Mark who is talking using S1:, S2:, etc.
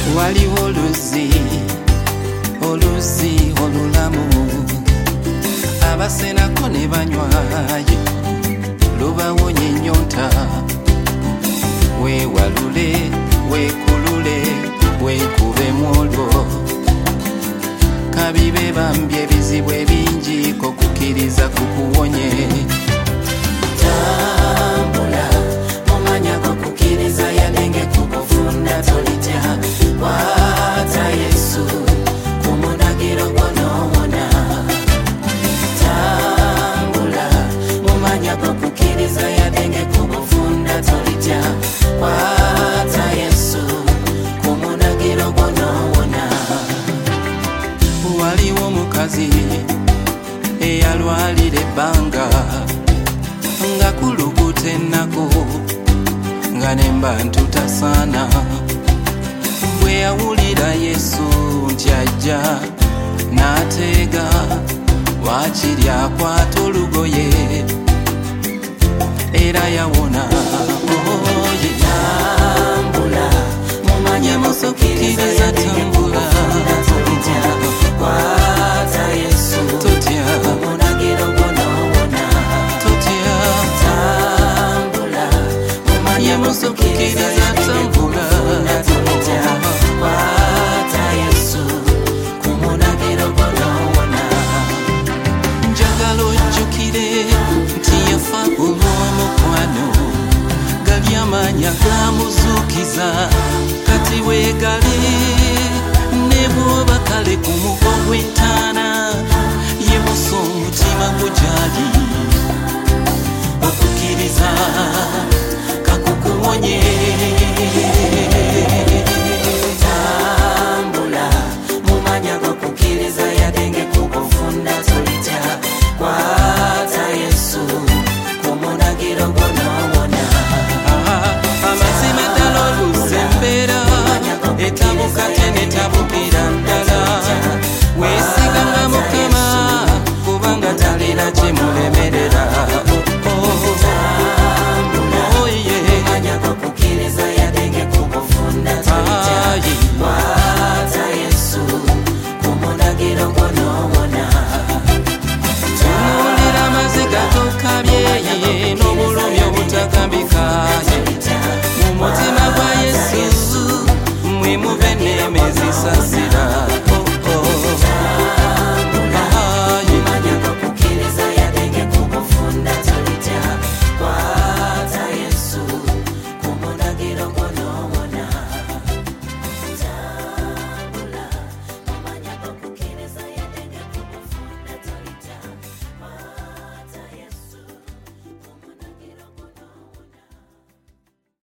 S1: waliwo oluzi olulamu abasenako ne banywaye lubawonya ennyonta. Weewalule, weekulule, weekubemu olwo kabibe bambi ebizibu ebingi kokukkiriza kukuwonye. Tambula mumanya kokukkiriza yadenge kukufunda tolitya. Kwata Yesu kumunagiro gw'onoowona. Tambula mumanya kokukkiriza yadenge kukufunda tolitya. Kwata Yesu kumunagiro gw'onoowona. Waliwo omukazi eyalwalira ebbanga nga kuluguta ennaku nga nembantu tasaana. Bwe yawulira Yesu nti ajja n'ateega waakiri akwata olugoye era yawona. Oye tambula mumanye musokkiriza tambula. Kwata Yesu totya omunagiro gw'onoowona. Totya tambula mumanye musokkiriza tambula. Kwata Yesu kumunagiro gw'onoowona. Njagala ojjukire nti yafa olw'omukwano gali amaanyi agamuzuukiza kati weegale ne bw'oba kale ku muko gw'entaana yemusa omutima gugyali okukkiriza kakukuwonye.